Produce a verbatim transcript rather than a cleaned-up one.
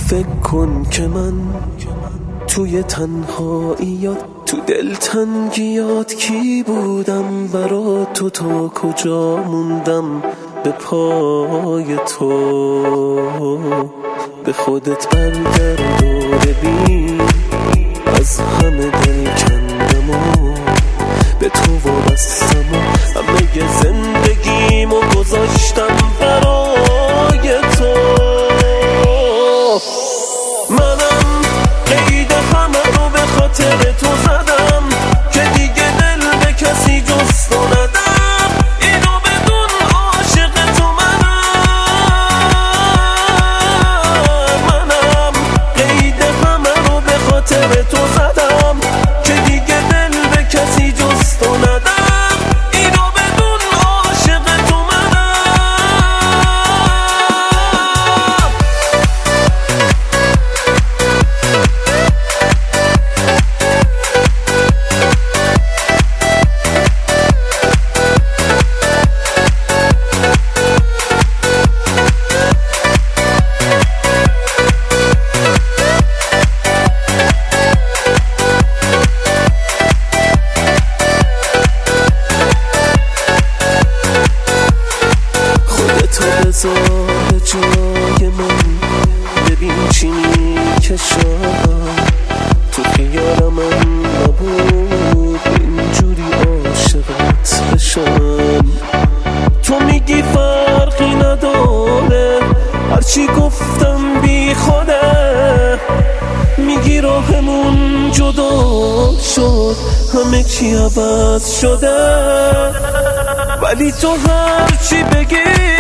فکر کن که من توی تنهاییات، تو دلتنگیات کی بودم برا تو، تا کجا موندم به پای تو. به خودت برگرد و ببین از همه دل کندم و به تو وابستم و همه زندگیمو گذاشتم برای تو. منم قید همه رو به خاطر تو زدم که دیگه دل به کسی جز تو ندم. اینو بدون عاشق تو منم. منم قید همه رو به خاطر تو زدم که دیگه دل به کسی جز تو ندم. اینو بدون عاشق تو منم. بذار جای من، ببین چی میکشم. تو خیالم من نبود اینجوری عاشقت بشم. تو میگی فرقی نداره، هرچی گفتم بی خوده. میگی راهمون جدا شد، همه چی عوض شده. ولی تو هرچی بگی